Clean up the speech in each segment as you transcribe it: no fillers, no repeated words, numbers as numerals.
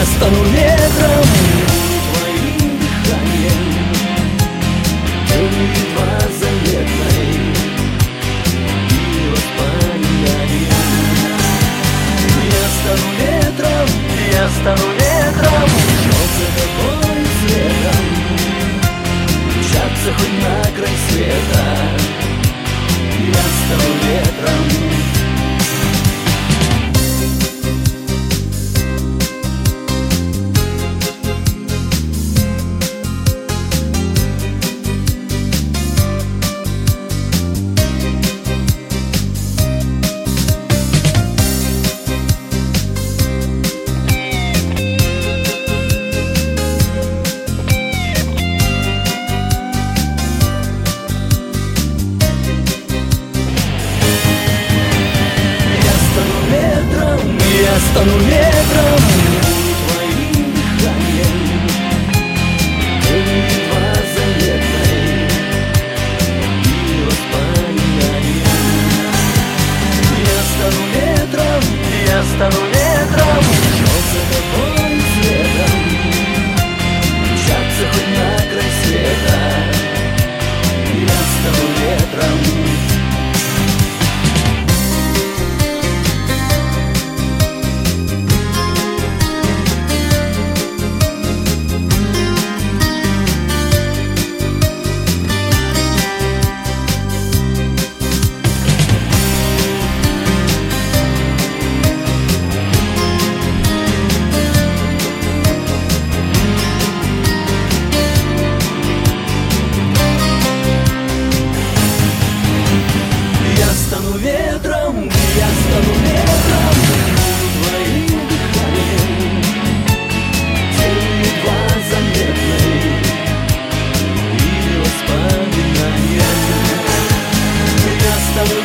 стану ветром твоим дыханием, тенью едва заметной и воспоминанием. Я стану ветром, я стану ветром, солнце тобой светом, мчаться хоть на край света. Я стану ветром. Я стану ветром твоим дыханием, тенью едва заметной и воспоминанием. Я стану ветром, я стану ветром, солнце тобой светом, мчаться хоть на край света. Я стану ветром. Я стану ветром твоим дыханием, тенью едва заметной и воспоминанием. Я стану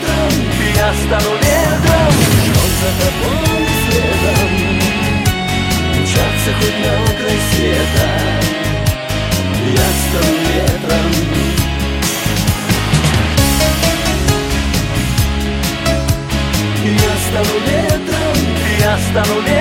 ветром, что за тобой следом, мчаться хоть на край света. Я стану ветром. Я стану ветром, я стану ветром.